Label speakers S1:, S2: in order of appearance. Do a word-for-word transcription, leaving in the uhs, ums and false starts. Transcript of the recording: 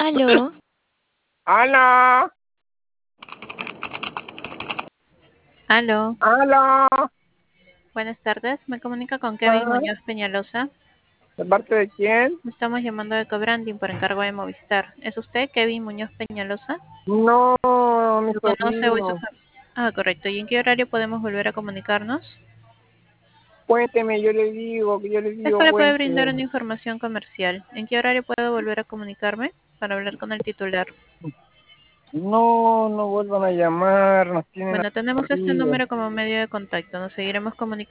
S1: Aló,
S2: ¡Aló!
S1: aló.
S2: ¡Aló!
S1: Buenas tardes, me comunica con Kevin
S2: Ah,
S1: Muñoz Peñalosa.
S2: ¿de parte de quién?
S1: Estamos llamando de Cobranding por encargo de Movistar. ¿Es usted Kevin Muñoz Peñalosa?
S2: No, mi
S1: ¿Lo conoce o es su
S2: sobrino.
S1: fam- Ah, correcto. ¿Y en qué horario podemos volver a comunicarnos?
S2: Cuénteme, yo le digo, que yo le
S1: Es
S2: digo,
S1: para poder brindar
S2: cuénteme.
S1: una información comercial. ¿En qué horario puedo volver a comunicarme para hablar con el titular?
S2: No, no vuelvan a llamar, nos tienen
S1: Bueno, tenemos este
S2: aburridos.
S1: número como medio de contacto. Nos seguiremos comunicando.